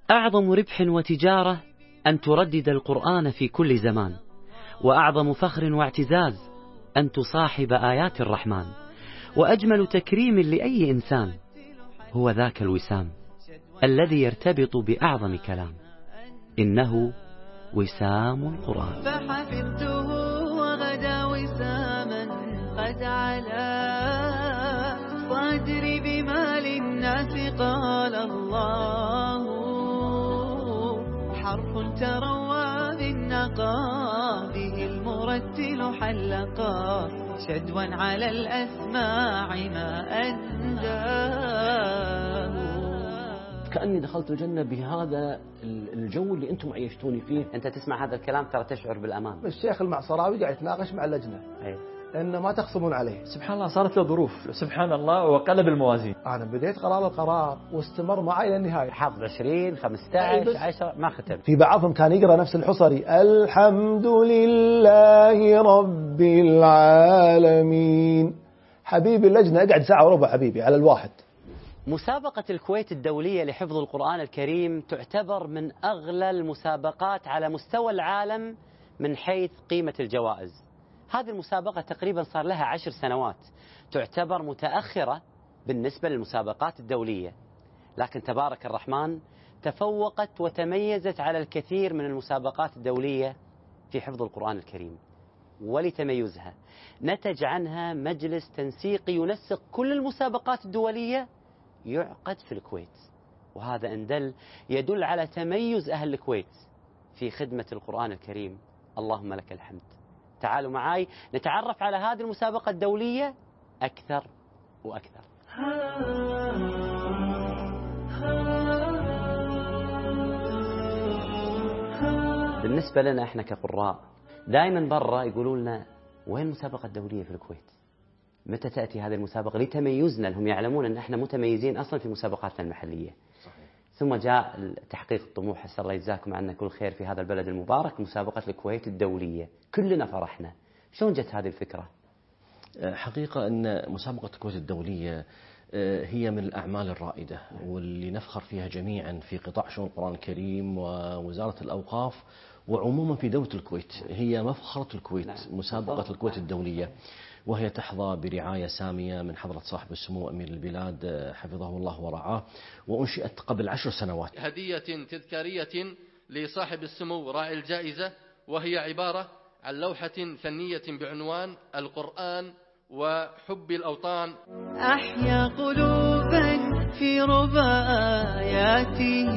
أعظم ربح وتجارة أن تردد القرآن في كل زمان، وأعظم فخر واعتزاز أن تصاحب آيات الرحمن، وأجمل تكريم لأي إنسان هو ذاك الوسام الذي يرتبط بأعظم كلام، إنه وسام القرآن. فحفظته وغدا وساما قد علا صدري بما للناس قال الله، حرف تروى بالنقى به المرتل حلقا شدوا على الأسماع ما أنداه. كأني دخلت الجنة بهذا الجو اللي أنتم عيشتوني فيه. أنت تسمع هذا الكلام ترى تشعر بالأمان. الشيخ المعصراوي قاعد يتناقش مع اللجنة إنه ما تخصمون عليه. سبحان الله صارت له ظروف، سبحان الله وقلب الموازين. أنا بديت القرار واستمر معي إلى النهاية. حافظ 20 15 10 ما ختم. في بعضهم كان يقرأ نفس الحصري الحمد لله رب العالمين. حبيبي اللجنة اقعد ساعة وربع حبيبي على الواحد. مسابقة الكويت الدولية لحفظ القرآن الكريم تعتبر من أغلى المسابقات على مستوى العالم من حيث قيمة الجوائز. هذه المسابقة تقريبا صار لها 10 سنوات، تعتبر متأخرة بالنسبة للمسابقات الدولية، لكن تبارك الرحمن تفوقت وتميزت على الكثير من المسابقات الدولية في حفظ القرآن الكريم. ولتميزها نتج عنها مجلس تنسيقي ينسق كل المسابقات الدولية يعقد في الكويت، وهذا إن يدل على تميز أهل الكويت في خدمة القرآن الكريم. اللهم لك الحمد. تعالوا معاي نتعرف على هذه المسابقة الدولية أكثر وأكثر. بالنسبة لنا إحنا كقراء دائما برا يقولوا لنا وين المسابقة الدولية في الكويت؟ متى تأتي هذه المسابقة؟ لتميزنا، لهم يعلمون أن احنا متميزين أصلا في مسابقاتنا المحلية. صحيح. ثم جاء تحقيق الطموح، أسأل الله يجزاكم عنا كل خير في هذا البلد المبارك، مسابقة الكويت الدولية، كلنا فرحنا. شلون جت هذه الفكرة؟ حقيقة أن مسابقة الكويت الدولية هي من الأعمال الرائدة واللي نفخر فيها جميعا في قطاع شؤون القرآن الكريم ووزارة الأوقاف وعموما في دولة الكويت. هي مفخرة الكويت. مسابقة الكويت الدولية، وهي تحظى برعاية سامية من حضرة صاحب السمو أمير البلاد حفظه الله ورعاه، وأنشئت قبل 10 سنوات. هدية تذكارية لصاحب السمو راعي الجائزة، وهي عبارة عن لوحة فنية بعنوان القرآن وحب الأوطان. أحيا قلوبا في ربا آياته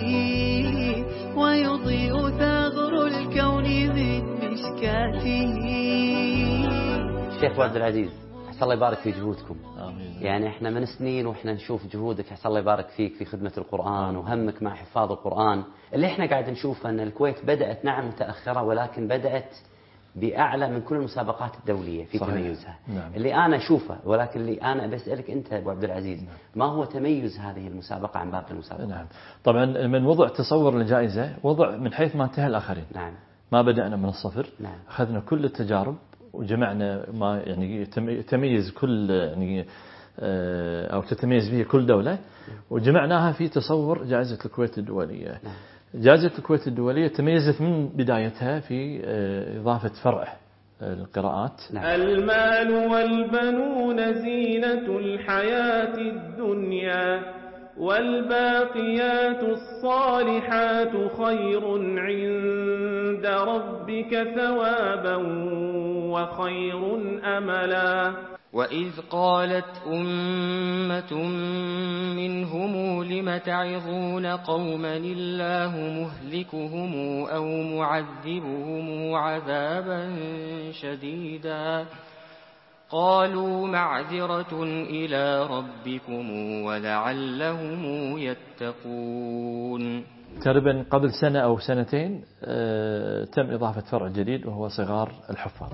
ويضيء ثغر الكون بمشكاته. شيخ عبد العزيز، حسن الله يبارك في جهودكم. آمين. يعني احنا من سنين واحنا نشوف جهودك، حسن الله يبارك فيك في خدمة القرآن وهمك مع حفاظ القرآن. اللي احنا قاعد نشوفه ان الكويت بدأت نعم متأخرة، ولكن بدأت بأعلى من كل المسابقات الدولية في صحيح. تميزها. نعم. اللي أنا أشوفه، ولكن اللي أنا بسألك أنت أبو عبد العزيز، ما هو تميز هذه المسابقة عن باقي المسابقات؟ نعم. طبعا من وضع تصور الجائزة وضع من حيث ما انتهى الآخرين. نعم. ما بدأنا من الصفر. نعم. أخذنا كل التجارب وجمعنا ما يعني تميز كل يعني أو تتميز به كل دولة، وجمعناها في تصور جائزة الكويت الدولية. نعم. جائزة الكويت الدولية تميزت من بدايتها في إضافة فرع القراءات. نعم. المال والبنون زينة الحياة الدنيا والباقيات الصالحات خير عند ربك ثوابا وخير أملا. وإذ قالت أمة منهم لم تعظون قوما الله مهلكهم أو معذبهم عذابا شديدا قالوا معذرة إلى ربكم ولعلهم يتقون. تقريبا قبل سنة أو سنتين تم إضافة فرع جديد وهو صغار الحفاظ.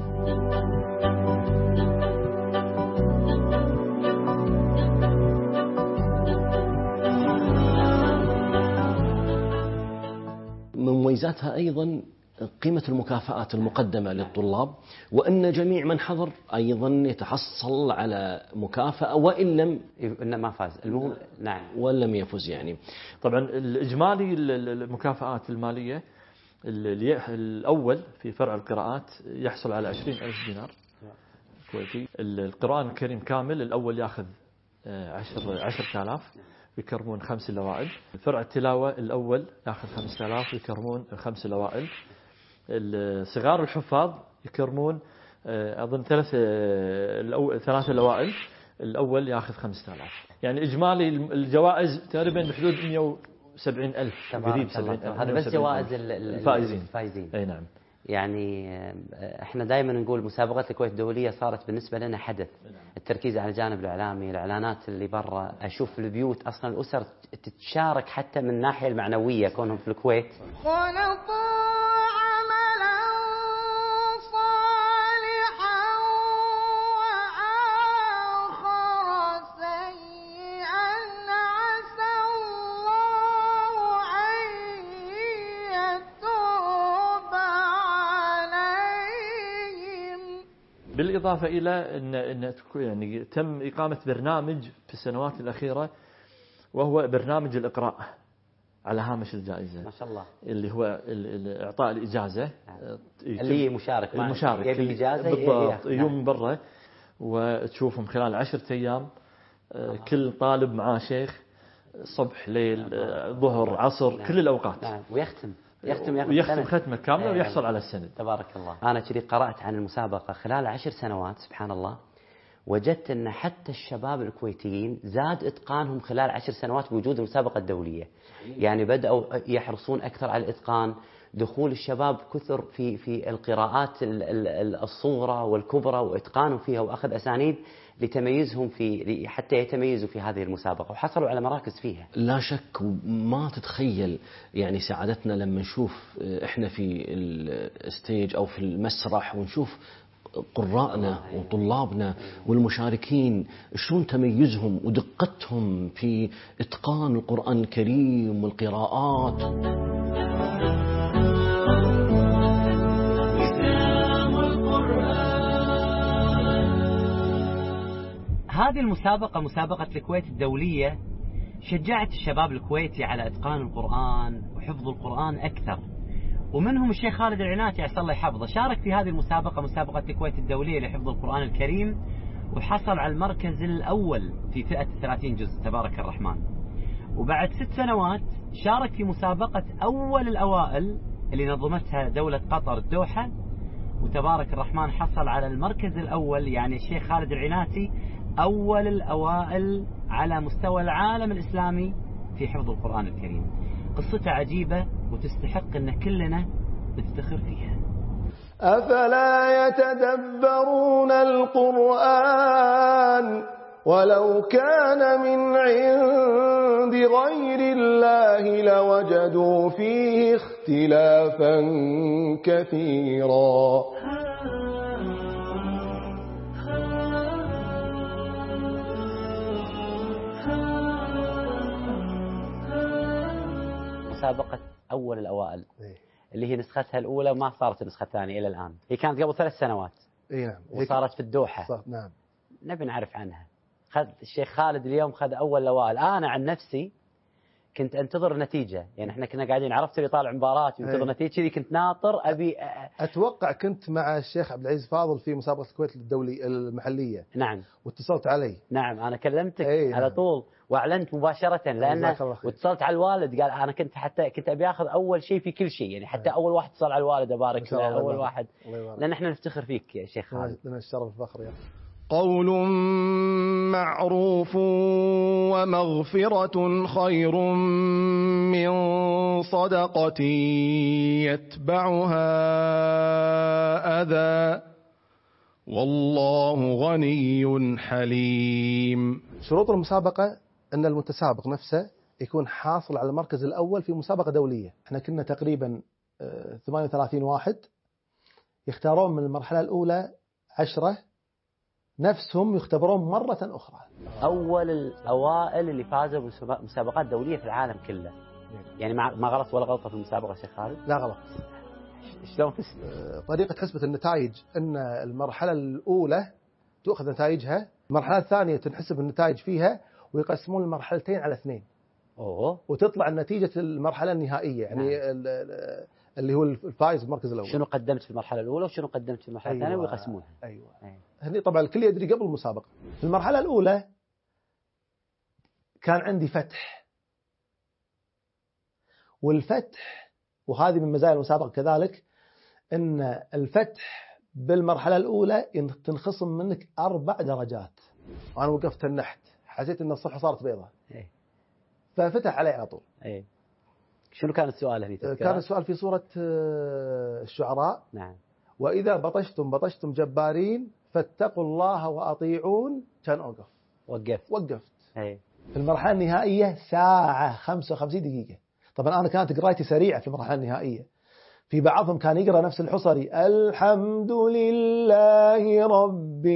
من مميزاتها أيضا قيمة المكافآت المقدمة للطلاب، وأن جميع من حضر أيضا يتحصل على مكافأة وإن لم ما فاز، المهم نعم وإن لم يفز يعني. طبعا الإجمالي المكافآت المالية الأول في فرع القراءات يحصل على 20,000 دينار كويتي. القرآن الكريم كامل الأول يأخذ 10,000 يكرمون 5 الأوائل. فرع التلاوة الأول يأخذ 5,000 يكرمون 5 الأوائل. صغار الحفاظ يكرمون أظن 3 الأوائل، الأول يأخذ 5,000. يعني إجمالي الجوائز تقريبا بحدود 170,000 قريب 70,000. هذا بس جوائز الفائزين. أي نعم. يعني احنا دائما نقول مسابقات الكويت الدولية صارت بالنسبة لنا حدث. التركيز على الجانب الإعلامي، الإعلانات اللي برا، أشوف البيوت أصلا الأسر تتشارك حتى من الناحية المعنوية كونهم في الكويت. بالإضافة إلى أن يعني تم إقامة برنامج في السنوات الأخيرة، وهو برنامج الإقراء على هامش الجائزة ما شاء الله، اللي هو إعطاء الإجازة اللي مشارك يبي إجازة بالضبط يوم من برا، وتشوفهم خلال 10 أيام كل طالب معاه شيخ صبح ليل ظهر عصر كل الأوقات. نعم. ويختم ختمة كاملة ويحصل على السند. تبارك الله. أنا كذي قرأت عن المسابقة خلال 10 سنوات سبحان الله، وجدت أن حتى الشباب الكويتيين زاد إتقانهم خلال 10 سنوات بوجود المسابقة الدولية. يعني بدأوا يحرصون أكثر على الإتقان، دخول الشباب كثر في القراءات الصغرى والكبرى وإتقانهم فيها وأخذ أسانيد لتميزهم حتى يتميزوا في هذه المسابقة، وحصلوا على مراكز فيها. لا شك. ما تتخيل يعني سعادتنا لما نشوف احنا في الستيج او في المسرح ونشوف قراءنا وطلابنا والمشاركين شلون تميزهم ودقتهم في اتقان القرآن الكريم والقراءات. هذه المسابقة مسابقة الكويت الدولية شجعت الشباب الكويتي على إتقان القرآن وحفظ القرآن أكثر، ومنهم الشيخ خالد العناتي عسى الله يحفظه شارك في هذه المسابقة مسابقة الكويت الدولية لحفظ القرآن الكريم، وحصل على المركز الأول في فئة 30 جزء تبارك الرحمن. وبعد 6 سنوات شارك في مسابقة أول الأوائل اللي نظمتها دولة قطر الدوحة، وتبارك الرحمن حصل على المركز الأول. يعني الشيخ خالد العناتي أول الأوائل على مستوى العالم الإسلامي في حفظ القرآن الكريم. قصته عجيبة وتستحق أن كلنا نفتخر فيها. أفلا يتدبرون القرآن ولو كان من عند غير الله لوجدوا فيه اختلافا كثيرا. مسابقة أول الأوائل اللي هي نسختها الأولى وما صارت النسخة الثانية إلى الآن، هي كانت قبل 3 سنوات. نعم. وصارت في الدوحة. نعم. نبي نعرف عنها. خذ الشيخ خالد اليوم خذ أول الأوائل. أنا عن نفسي كنت أنتظر نتيجة، يعني إحنا كنا قاعدين عرفت اللي طالع مباراة ينتظر نتيجة، كذي كنت ناطر أبي أتوقع كنت مع الشيخ عبد العزيز فاضل في مسابقة الكويت الدولي المحلية. نعم. واتصلت علي. نعم أنا كلمتك على نعم. طول وأعلنت مباشرة، لأن واتصلت على الوالد قال أنا كنت أبي أخذ أول شيء في كل شيء، يعني حتى أول واحد اتصل على الوالد أبارك له أول واحد، لأن إحنا نفتخر فيك يا شيخ خالد. لنا الشرف والفخر يا قول معروف ومغفرة خير من صدقة يتبعها أذى والله غني حليم. شروط المسابقة أن المتسابق نفسه يكون حاصل على المركز الأول في مسابقة دولية. احنا كنا تقريبا 38 واحد، يختارون من المرحلة الأولى 10 نفسهم يختبرون مرة أخرى. أول الأوائل اللي فازوا بمسابقات دولية في العالم كله، يعني ما غلط ولا غلطة في المسابقة شيخ خالد؟ لا غلط. شلون طريقة حسبة النتائج أن المرحلة الأولى تأخذ نتائجها، المرحلة الثانية تنحسب النتائج فيها ويقسمون المرحلتين على 2. وتطلع النتيجة المرحلة النهائية، يعني اللي هو الفائز بالمركز الأول. شنو قدمت في المرحلة الأولى وشنو قدمت في المرحلة الثانية ويقسمونها. أيوة. هني طبعا الكل يدري قبل المسابقة. في المرحلة الأولى كان عندي فتح، والفتح وهذه من مزايا المسابقة كذلك أن الفتح بالمرحلة الأولى تنخصم منك 4 درجات. وأنا وقفت النحت حسيت أن الصفحة صارت بيضة ففتح علي على طول. شنو كان السؤال هنا؟ كان السؤال في سورة الشعراء. نعم. وإذا بطشتم جبارين فاتقوا الله وأطيعون. كان وقفت. في المرحلة النهائية ساعة 55 دقيقة. طبعا أنا كانت قرايتي سريعة في المرحلة النهائية. في بعضهم كان يقرأ نفس الحصري الحمد لله رب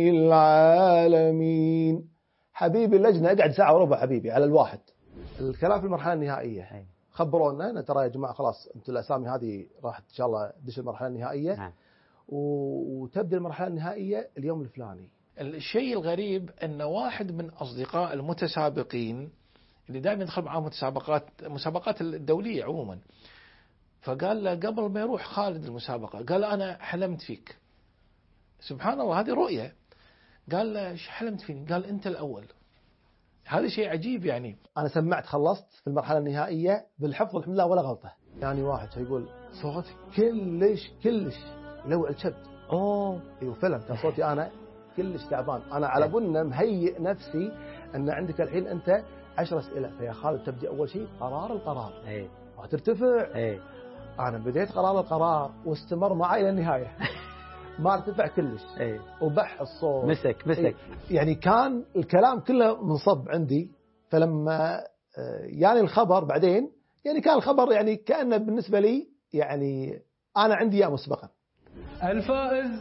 العالمين. حبيبي اللجنة اقعد ساعة وربع حبيبي على الواحد. الكلام في المرحلة النهائية خبرونا ترى يا جماعة خلاص انتم الأسامي هذه راح إن شاء الله تدش المرحلة النهائية. وتبدأ المرحلة النهائية اليوم الفلاني. الشيء الغريب أن واحد من أصدقاء المتسابقين اللي دائما يدخل معاه مسابقات الدولية عموما، فقال له قبل ما يروح خالد المسابقة قال أنا حلمت فيك. سبحان الله هذه رؤية. قال له ايش حلمت فيني؟ قال أنت الأول. هذا شيء عجيب. يعني أنا سمعت خلصت في المرحلة النهائية بالحفظ الحمد لله ولا غلطة. يعني واحد يقول صوتي كلش لو الشد. ايوه فعلا كان صوتي أنا كلش تعبان. أنا على بنا مهيئ نفسي أن عندك الحين أنت 10 أسئلة. فيا خالد تبدأ أول شيء القرار وترتفع. أنا بديت القرار واستمر معي إلى النهاية ما ارتفع كلش. وبح الصوت مسك. يعني كان الكلام كله منصب عندي. فلما يعني الخبر بعدين يعني كان الخبر يعني كأنه بالنسبة لي يعني أنا عندي مسبقا. الفائز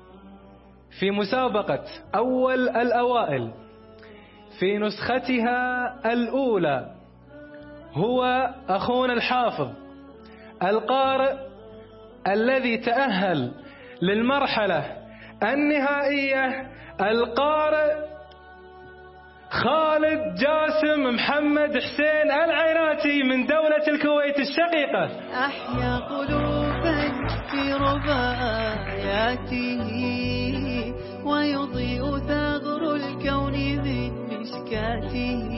في مسابقة أول الأوائل في نسختها الأولى هو أخونا الحافظ القارئ الذي تأهل للمرحلة النهائية، القارئ خالد جاسم محمد حسين العيناتي من دولة الكويت الشقيقة. أحيا قلوبا في ربى آياته ويضيء ثغر الكون بمشكاته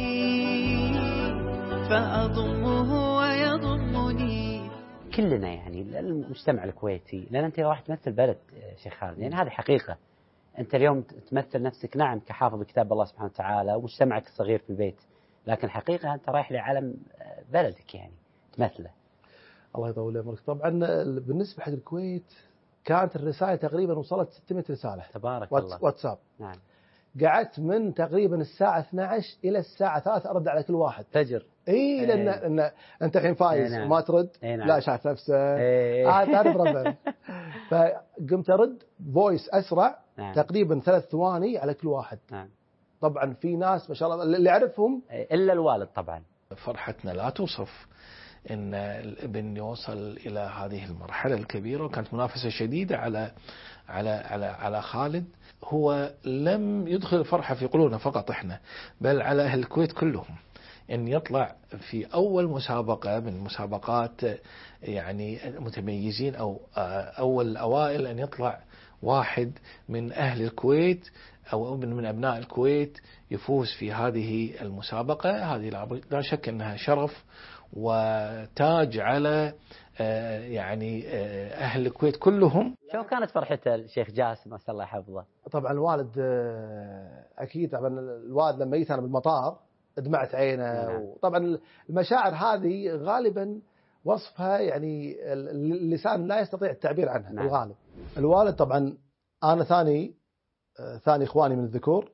فأضمه ويضمني. كلنا يعني المجتمع الكويتي، لأن أنت راح تمثل بلد شيخ خالد، يعني هذه حقيقة. أنت اليوم تمثل نفسك نعم كحافظ كتاب الله سبحانه وتعالى ومجتمعك الصغير في البيت، لكن حقيقة أنت رايح لعلم بلدك يعني تمثله. الله يطول عمرك. طبعا بالنسبة حق الكويت كانت الرسالة تقريبا وصلت 600 رسالة. تبارك الله. واتساب. نعم. قعدت من تقريبا الساعة 12 إلى الساعة 3 أرد على كل واحد. فجر. لأن أنت الحين فايز وما ترد. نعم. لا شاف نفسه. تعرف ربنا. فقمت أرد فويس أسرع. نعم. تقريبا 3 ثواني على كل واحد. نعم. طبعا في ناس ما شاء الله اللي أعرفهم إلا الوالد طبعا. فرحتنا لا توصف إن الابن يوصل إلى هذه المرحلة الكبيرة، وكانت منافسة شديدة على خالد. هو لم يدخل الفرحة في قلوبنا فقط إحنا، بل على أهل الكويت كلهم، أن يطلع في أول مسابقة من مسابقات يعني متميزين أو أول الأوائل، أن يطلع واحد من أهل الكويت أو من أبناء الكويت يفوز في هذه المسابقة. هذه لا شك أنها شرف وتاج على يعني أهل الكويت كلهم. شو كانت فرحته الشيخ جاسم أسأل الله يحفظه؟ طبعا الوالد أكيد. طبعا الوالد لما جيت أنا بالمطار دمعت عينه. وطبعا المشاعر هذه غالبا وصفها يعني اللسان لا يستطيع التعبير عنها. نعم. الغالب الوالد طبعا أنا ثاني إخواني من الذكور،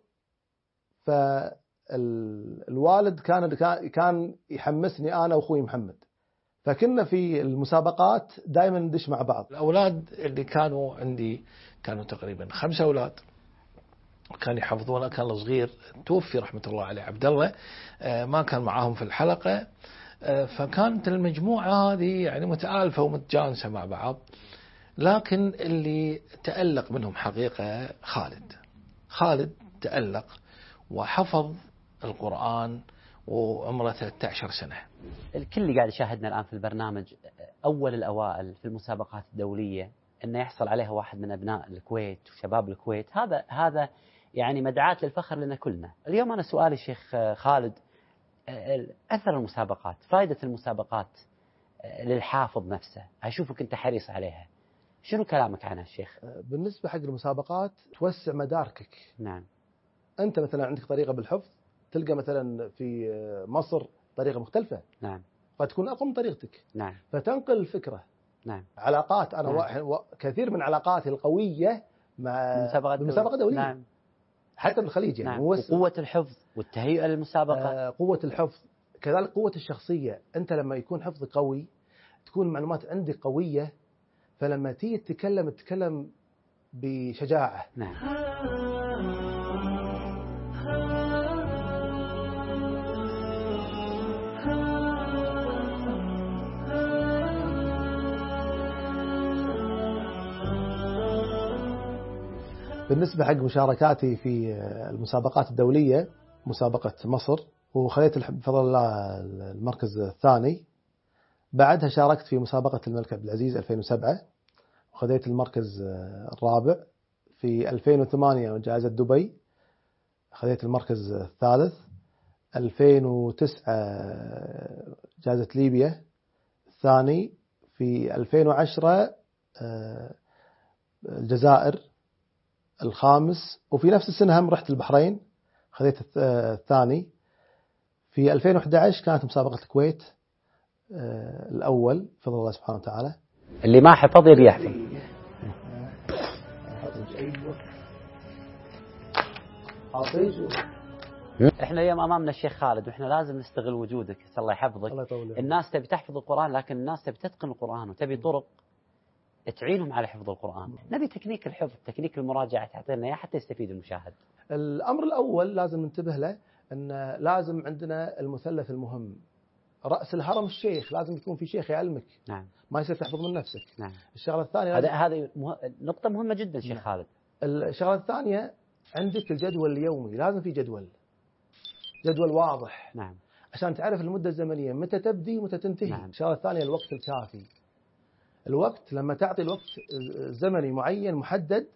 فالوالد كان يحمسني أنا وأخوي محمد، فكنا في المسابقات دائما ندش مع بعض. الأولاد اللي كانوا عندي كانوا تقريبا 5 أولاد، كانوا يحفظون. كان الصغير توفي رحمة الله عليه عبد الله، ما كان معاهم في الحلقة، فكانت المجموعة هذه يعني متآلفة ومتجانسة مع بعض. لكن اللي تألق منهم حقيقة خالد تألق وحفظ القرآن وعمره 13 سنة. الكل اللي قاعد يشاهدنا الآن في البرنامج أول الأوائل في المسابقات الدولية أنه يحصل عليها واحد من أبناء الكويت وشباب الكويت، هذا يعني مدعاة للفخر لنا كلنا. اليوم أنا سؤالي شيخ خالد، أثر المسابقات، فائدة المسابقات للحافظ نفسه، أشوفك أنت حريص عليها، شنو كلامك عنها الشيخ؟ بالنسبة حق المسابقات توسع مداركك. نعم. أنت مثلا عندك طريقة بالحفظ، تلقى مثلا في مصر طريقة مختلفة. نعم. قد تكون أقوى من طريقتك. نعم. فتنقل الفكرة. نعم. علاقات أنا نعم. كثير من علاقاتي القوية مع المسابقة دولية. نعم. حتى بالخليج يعني. نعم. وقوة الحفظ والتهيئة للمسابقة. قوة الحفظ كذلك قوة الشخصية. أنت لما يكون حفظك قوي تكون معلومات عندك قوية، فلما تيجي تتكلم بشجاعة. نعم. بالنسبة حق مشاركاتي في المسابقات الدولية، مسابقة مصر وخذيت بفضل الله المركز الثاني. بعدها شاركت في مسابقة الملك عبد العزيز 2007 وخذيت المركز الرابع. في 2008 جائزة دبي خذيت المركز الثالث. 2009 جائزة ليبيا الثاني. في 2010 الجزائر الخامس. وفي نفس السنة هم رحت البحرين خذيت الثاني. في 2011 كانت مسابقة الكويت الأول بفضل الله سبحانه وتعالى. اللي ما حفظ يبي يحفظ. احنا اليوم امامنا الشيخ خالد، واحنا لازم نستغل وجودك، الله يحفظك. الناس تبي تحفظ القرآن، لكن الناس تبي تتقن القرآن وتبي طرق تعينهم على حفظ القرآن. نبي تكنيك الحفظ، تكنيك المراجعة تعطينا اياه حتى يستفيد المشاهد. الأمر الأول لازم ننتبه له أن لازم عندنا المثلث المهم. رأس الهرم الشيخ، لازم يكون في شيخ يعلمك. نعم. ما يصير تحفظ من نفسك. نعم. الشغلة الثانية هذه نقطة مهمة جدا شيخ خالد. الشغلة الثانية عندك الجدول اليومي، لازم في جدول واضح. نعم. عشان تعرف المدة الزمنية متى تبدي ومتى تنتهي. نعم. الشغلة الثانية الوقت الكافي. الوقت لما تعطي الوقت زمني معين محدد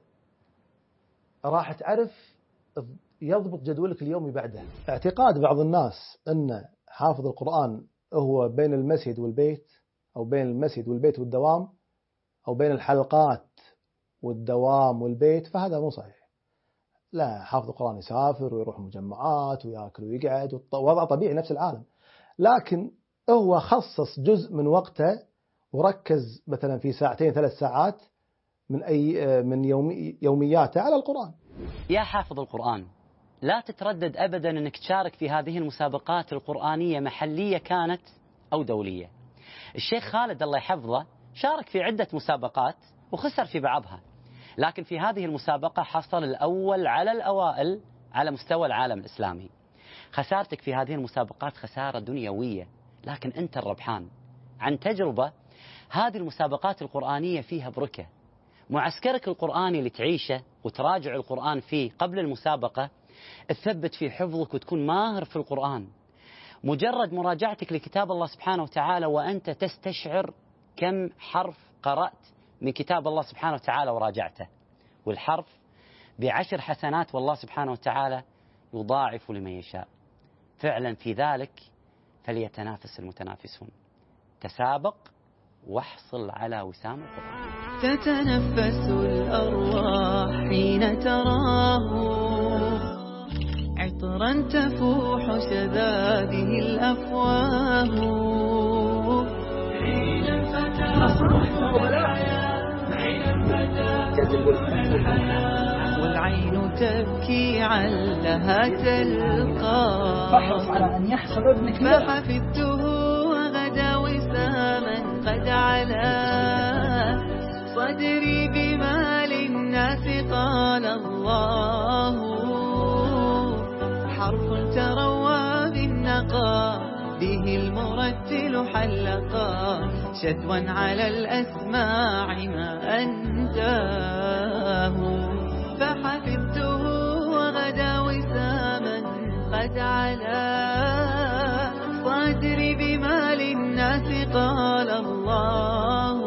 راح تعرف يضبط جدولك اليومي بعده. اعتقاد بعض الناس أن حافظ القرآن هو بين المسجد والبيت، أو بين المسجد والبيت والدوام، أو بين الحلقات والدوام والبيت، فهذا مو صحيح. لا، حافظ القرآن يسافر ويروح مجمعات ويأكل ويقعد ووضع طبيعي نفس العالم، لكن هو خصص جزء من وقته وركز مثلا في 2 3 ساعات من يومياته على القرآن. يا حافظ القرآن، لا تتردد أبدا أنك تشارك في هذه المسابقات القرآنية، محلية كانت أو دولية. الشيخ خالد الله يحفظه شارك في عدة مسابقات وخسر في بعضها، لكن في هذه المسابقة حصل الأول على الأوائل على مستوى العالم الإسلامي. خسارتك في هذه المسابقات خسارة دنيوية، لكن أنت الربحان. عن تجربة، هذه المسابقات القرآنية فيها بركة. معسكرك القرآني اللي تعيشه وتراجع القرآن فيه قبل المسابقة تثبت في حفظك وتكون ماهر في القرآن. مجرد مراجعتك لكتاب الله سبحانه وتعالى وأنت تستشعر كم حرف قرأت من كتاب الله سبحانه وتعالى وراجعته، والحرف ب10 حسنات، والله سبحانه وتعالى يضاعف لمن يشاء. فعلا في ذلك فليتنافس المتنافسون. تسابق واحصل على وسام القرآن. تتنفس الأرواح حين تراه، عطرا تفوح شذابه الأفواه. حين الفتى حين الفتى والعين تبكي علها تلقى. فاحرص على أن يحصل ابنك. ما حفظته وغدا وساما قد علا صدري بما للناس قال الله. حرف تروى بالنقى به المرتل حلقا شدوا على الأسماع ما أنداه، فحفظته وغدا وساما قد علا صدري بما للناس قال الله،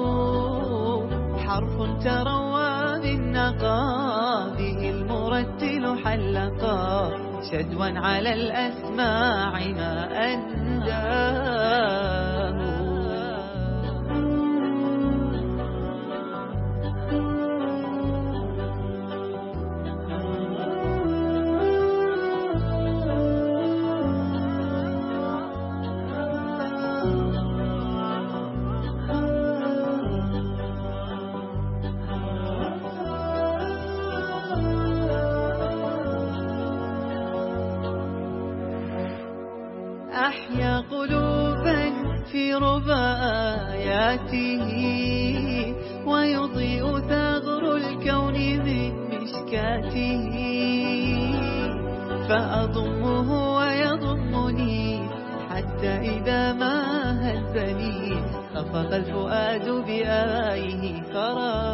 حرف تروى بالنقى به المرتل حلقا شدوا على الأسماع ما أنداه. أحيا قلوبا في رباياته ويضيء ثغر الكون من مشكاته، فأضمه ويضمني حتى إذا ما هزني خفق الفؤاد بآيه فراه.